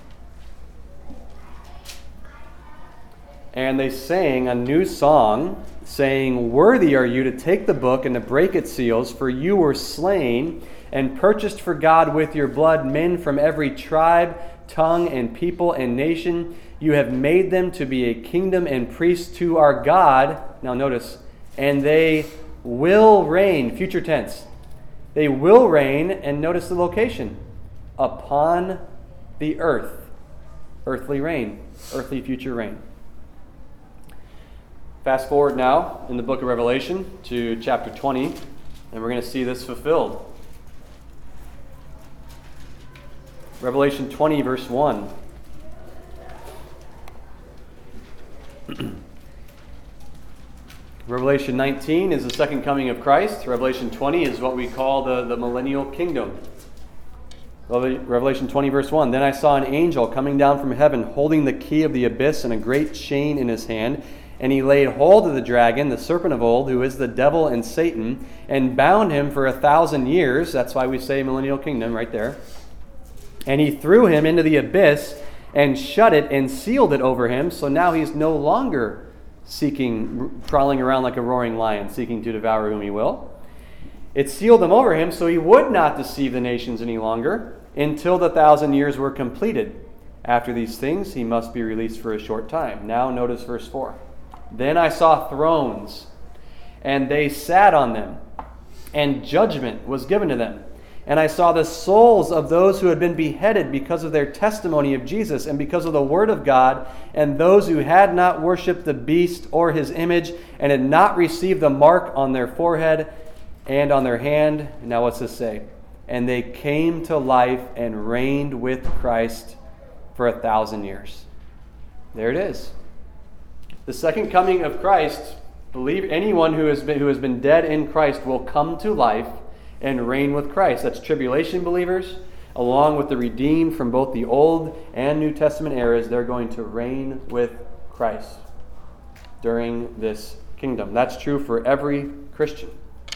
And they sang a new song, saying, "Worthy are you to take the book and to break its seals, for you were slain and purchased for God with your blood men from every tribe, tongue, and people and nation. You have made them to be a kingdom and priests to our God." Now notice, and they will reign, future tense. They will reign, and notice the location, upon the earth. Earthly reign, earthly future reign. Fast forward now in the book of Revelation to chapter 20, and we're going to see this fulfilled. Revelation 20, verse 1. Revelation 19 is the second coming of Christ. Revelation 20 is what we call the millennial kingdom. Revelation 20, verse 1. Then I saw an angel coming down from heaven, holding the key of the abyss and a great chain in his hand. And he laid hold of the dragon, the serpent of old, who is the devil and Satan, and bound him for 1,000 years. That's why we say millennial kingdom right there. And he threw him into the abyss and shut it and sealed it over him. So now he's no longer crawling around like a roaring lion, seeking to devour whom he will. It sealed them over him so he would not deceive the nations any longer until the 1,000 years were completed. After these things, he must be released for a short time. Now notice verse 4. Then I saw thrones, and they sat on them, and judgment was given to them. And I saw the souls of those who had been beheaded because of their testimony of Jesus and because of the word of God, and those who had not worshipped the beast or his image, and had not received the mark on their forehead and on their hand. Now what's this say? And they came to life and reigned with Christ for 1,000 years. There it is. The second coming of Christ, anyone who has been dead in Christ will come to life and reign with Christ. That's tribulation believers, along with the redeemed from both the Old and New Testament eras. They're going to reign with Christ during this kingdom. That's true for every Christian.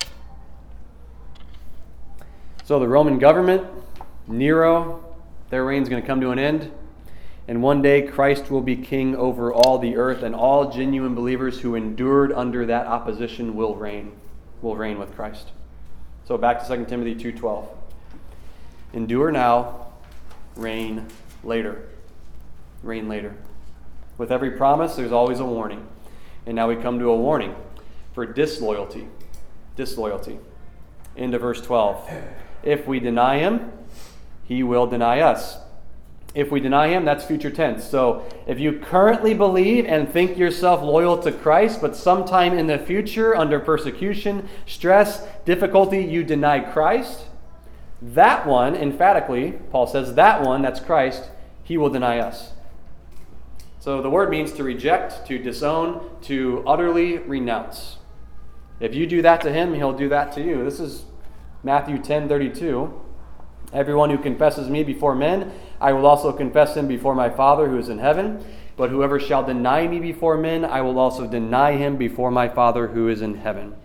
So the Roman government, Nero, their reign is going to come to an end. And one day Christ will be king over all the earth, and all genuine believers who endured under that opposition will reign with Christ. So back to 2 Timothy 2:12. Endure now, reign later. Reign later. With every promise, there's always a warning. And now we come to a warning for disloyalty. Disloyalty. Into verse 12. If we deny him, he will deny us. If we deny him, that's future tense. So if you currently believe and think yourself loyal to Christ, but sometime in the future, under persecution, stress, difficulty, you deny Christ, that one, emphatically, Paul says, that one, that's Christ, he will deny us. So the word means to reject, to disown, to utterly renounce. If you do that to him, he'll do that to you. This is Matthew 10:32. Everyone who confesses me before men, I will also confess him before my Father who is in heaven. But whoever shall deny me before men, I will also deny him before my Father who is in heaven.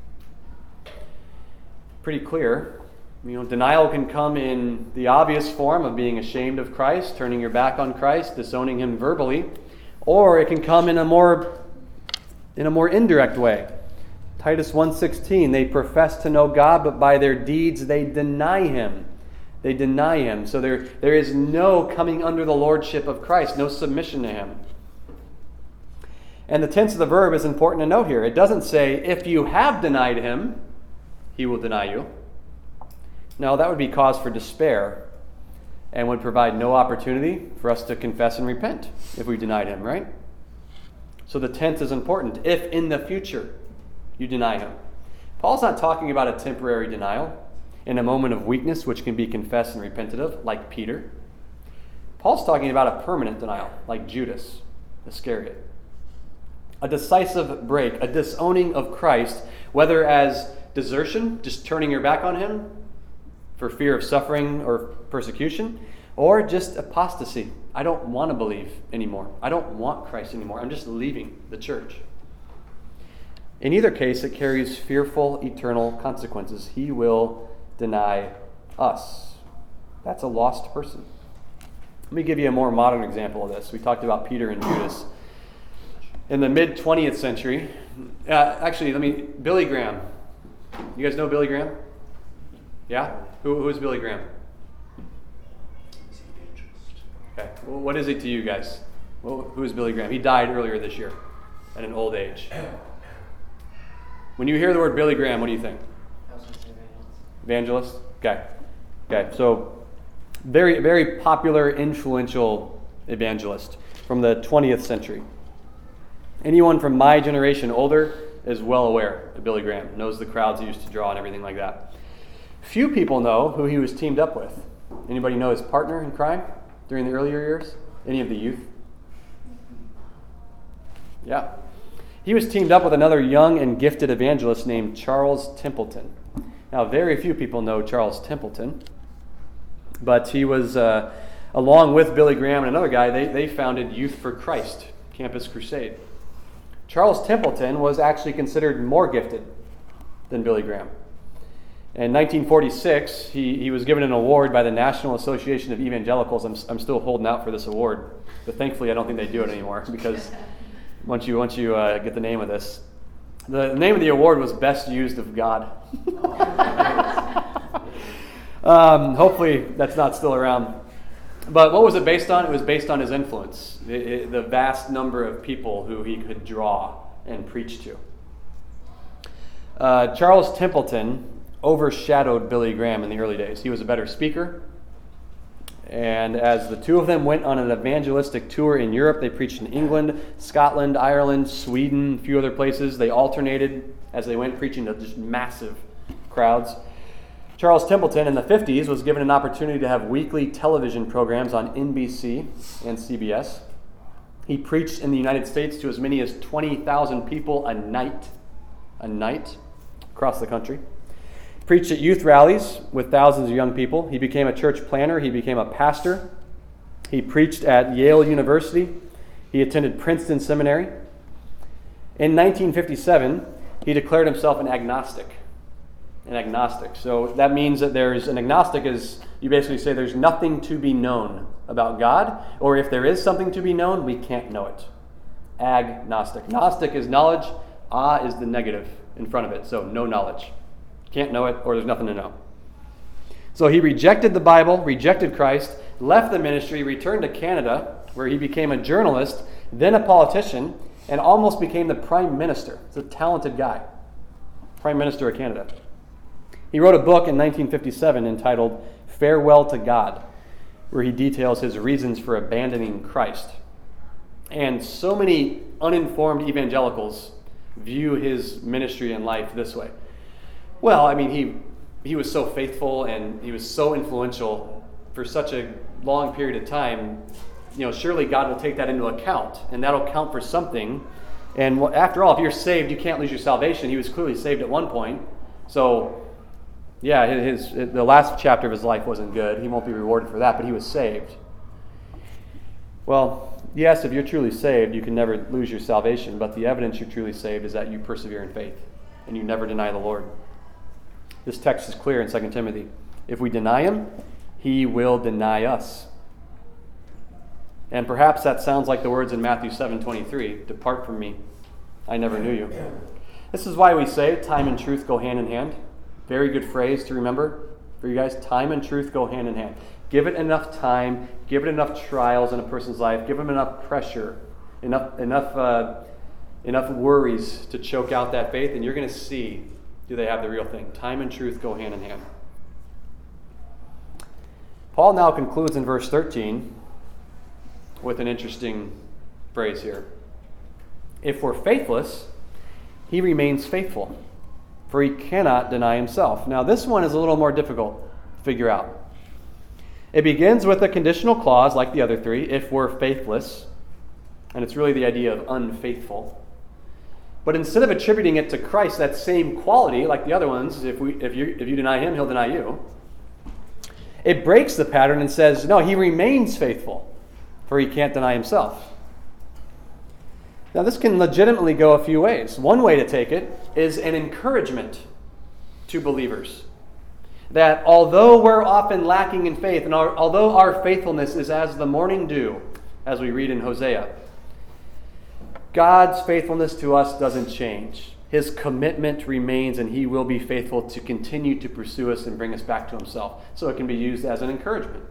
Pretty clear. Denial can come in the obvious form of being ashamed of Christ, turning your back on Christ, disowning him verbally, or it can come in a more indirect way. Titus 1:16, they profess to know God, but by their deeds they deny him. They deny him. So there is no coming under the lordship of Christ, no submission to him. And the tense of the verb is important to note here. It doesn't say, if you have denied him, he will deny you. No, that would be cause for despair and would provide no opportunity for us to confess and repent if we denied him, right? So the tense is important. If in the future you deny him. Paul's not talking about a temporary denial in a moment of weakness which can be confessed and repented of, like Peter. Paul's talking about a permanent denial, like Judas Iscariot. A decisive break, a disowning of Christ, whether as desertion, just turning your back on him for fear of suffering or persecution, or just apostasy. I don't want to believe anymore. I don't want Christ anymore. I'm just leaving the church. In either case, it carries fearful eternal consequences. He will deny us. That's a lost person. Let me give you a more modern example of this. We talked about Peter and Judas. In the mid-20th century, Billy Graham. You guys know Billy Graham? Yeah? Who is Billy Graham? Okay. Well, what is it to you guys? Well, who is Billy Graham? He died earlier this year at an old age. When you hear the word Billy Graham, what do you think? Evangelist? Okay. So, very, very popular, influential evangelist from the 20th century. Anyone from my generation older is well aware of Billy Graham, knows the crowds he used to draw and everything like that. Few people know who he was teamed up with. Anybody know his partner in crime during the earlier years? Any of the youth? Yeah. He was teamed up with another young and gifted evangelist named Charles Templeton. Now, very few people know Charles Templeton, but he was, along with Billy Graham and another guy, they founded Youth for Christ, Campus Crusade. Charles Templeton was actually considered more gifted than Billy Graham. In 1946, he was given an award by the National Association of Evangelicals. I'm still holding out for this award, but thankfully I don't think they do it anymore because once you get the name of this, the name of the award was Best Used of God. Hopefully that's not still around. But what was it based on? It was based on his influence, the vast number of people who he could draw and preach to. Charles Templeton overshadowed Billy Graham in the early days. He was a better speaker. And as the two of them went on an evangelistic tour in Europe, they preached in England, Scotland, Ireland, Sweden, a few other places. They alternated as they went, preaching to just massive crowds. Charles Templeton in the 50s was given an opportunity to have weekly television programs on NBC and CBS. He preached in the United States to as many as 20,000 people a night across the country. He preached at youth rallies with thousands of young people. He became a church planner. He became a pastor. He preached at Yale University. He attended Princeton Seminary. In 1957, he declared himself an agnostic. So that means that an agnostic is, you basically say there's nothing to be known about God, or if there is something to be known, we can't know it. Agnostic. Gnostic is knowledge. Is the negative in front of it. So no knowledge. Can't know it, or there's nothing to know. So he rejected the Bible, rejected Christ, left the ministry, returned to Canada, where he became a journalist, then a politician, and almost became the prime minister. He's a talented guy. Prime Minister of Canada. He wrote a book in 1957 entitled Farewell to God, where he details his reasons for abandoning Christ. And so many uninformed evangelicals view his ministry and life this way. Well, I mean, he was so faithful and he was so influential for such a long period of time. Surely God will take that into account, and that'll count for something. And after all, if you're saved, you can't lose your salvation. He was clearly saved at one point. So, yeah, the last chapter of his life wasn't good. He won't be rewarded for that, but he was saved. Well, yes, if you're truly saved, you can never lose your salvation, but the evidence you're truly saved is that you persevere in faith and you never deny the Lord. This text is clear in 2 Timothy. If we deny him, he will deny us. And perhaps that sounds like the words in Matthew 7:23, "Depart from me, I never knew you." This is why we say time and truth go hand in hand. Very good phrase to remember for you guys. Time and truth go hand in hand. Give it enough time, give it enough trials in a person's life, give them enough pressure, enough worries to choke out that faith, and you're going to see, do they have the real thing? Time and truth go hand in hand. Paul now concludes in verse 13 with an interesting phrase here. If we're faithless, he remains faithful, for he cannot deny himself. Now, this one is a little more difficult to figure out. It begins with a conditional clause like the other three, if we're faithless, and it's really the idea of unfaithful. But instead of attributing it to Christ, that same quality, like the other ones, if you deny him, he'll deny you. It breaks the pattern and says, no, he remains faithful, for he can't deny himself. Now, this can legitimately go a few ways. One way to take it is an encouragement to believers. That although we're often lacking in faith, and although our faithfulness is as the morning dew, as we read in Hosea, God's faithfulness to us doesn't change. His commitment remains, and he will be faithful to continue to pursue us and bring us back to himself. So it can be used as an encouragement.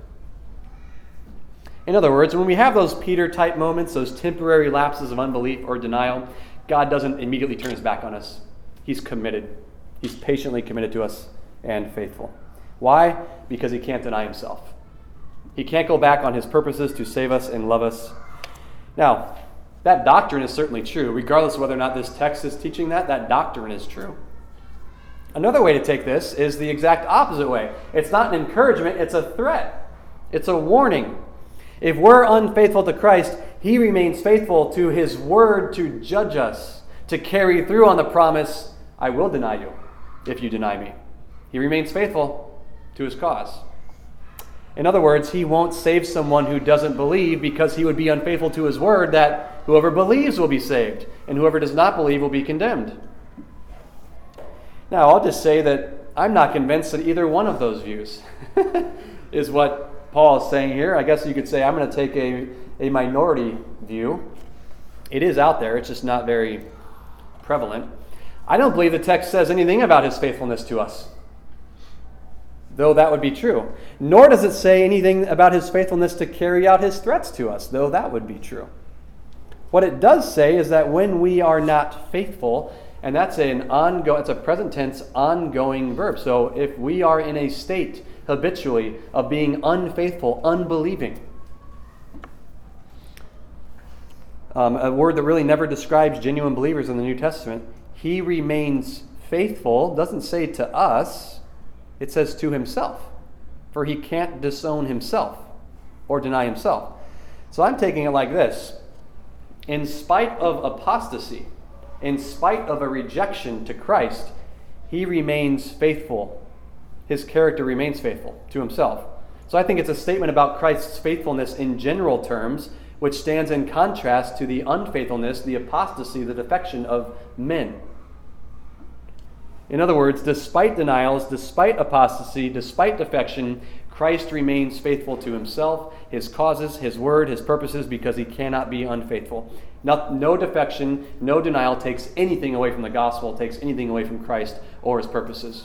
In other words, when we have those Peter-type moments, those temporary lapses of unbelief or denial, God doesn't immediately turn his back on us. He's committed. He's patiently committed to us and faithful. Why? Because he can't deny himself. He can't go back on his purposes to save us and love us. Now, that doctrine is certainly true. Regardless of whether or not this text is teaching that doctrine is true. Another way to take this is the exact opposite way. It's not an encouragement, it's a threat. It's a warning. If we're unfaithful to Christ, he remains faithful to his word to judge us, to carry through on the promise, I will deny you if you deny me. He remains faithful to his cause. In other words, he won't save someone who doesn't believe because he would be unfaithful to his word that whoever believes will be saved and whoever does not believe will be condemned. Now, I'll just say that I'm not convinced that either one of those views is what Paul is saying here. I guess you could say I'm going to take a minority view. It is out there. It's just not very prevalent. I don't believe the text says anything about his faithfulness to us, though that would be true. Nor does it say anything about his faithfulness to carry out his threats to us, though that would be true. What it does say is that when we are not faithful, and that's it's a present tense ongoing verb. So if we are in a state habitually of being unfaithful, unbelieving, a word that really never describes genuine believers in the New Testament, he remains faithful, doesn't say to us, it says to himself, for he can't disown himself or deny himself. So I'm taking it like this. In spite of apostasy, in spite of a rejection to Christ, he remains faithful. His character remains faithful to himself. So I think it's a statement about Christ's faithfulness in general terms, which stands in contrast to the unfaithfulness, the apostasy, the defection of men. In other words, despite denials, despite apostasy, despite defection, Christ remains faithful to himself, his causes, his word, his purposes, because he cannot be unfaithful. No defection, no denial takes anything away from the gospel, takes anything away from Christ or his purposes.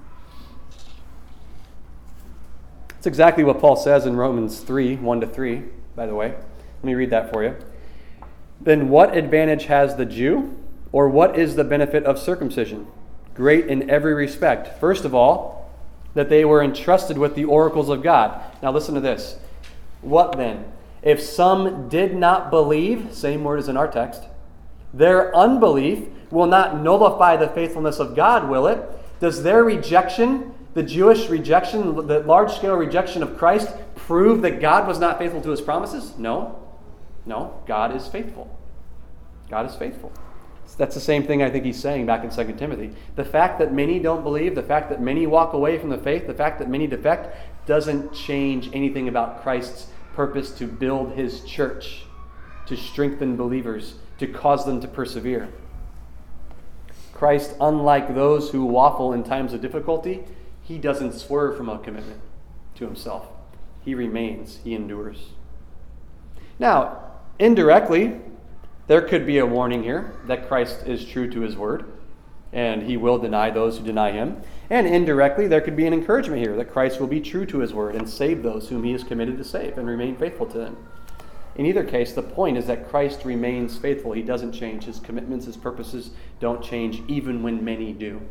That's exactly what Paul says in Romans 3, 1-3, by the way. Let me read that for you. Then what advantage has the Jew, or what is the benefit of circumcision? Great in every respect. First of all, that they were entrusted with the oracles of God. Now listen to this. What then? If some did not believe, same word as in our text, their unbelief will not nullify the faithfulness of God, will it? Does their rejection, the Jewish rejection, the large-scale rejection of Christ, prove that God was not faithful to his promises? No. No, God is faithful. God is faithful. That's the same thing I think he's saying back in 2 Timothy. The fact that many don't believe, the fact that many walk away from the faith, the fact that many defect, doesn't change anything about Christ's purpose to build his church, to strengthen believers, to cause them to persevere. Christ, unlike those who waffle in times of difficulty, he doesn't swerve from a commitment to himself. He remains, he endures. Now, indirectly, there could be a warning here that Christ is true to his word, and he will deny those who deny him. And indirectly, there could be an encouragement here that Christ will be true to his word and save those whom he is committed to save and remain faithful to them. In either case, the point is that Christ remains faithful. He doesn't change. His commitments, his purposes don't change, even when many do.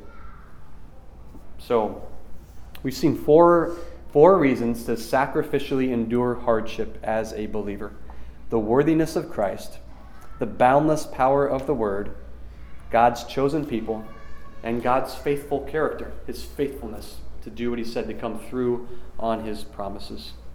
So, we've seen four reasons to sacrificially endure hardship as a believer. The worthiness of Christ, the boundless power of the Word, God's chosen people, and God's faithful character, his faithfulness to do what he said, to come through on his promises.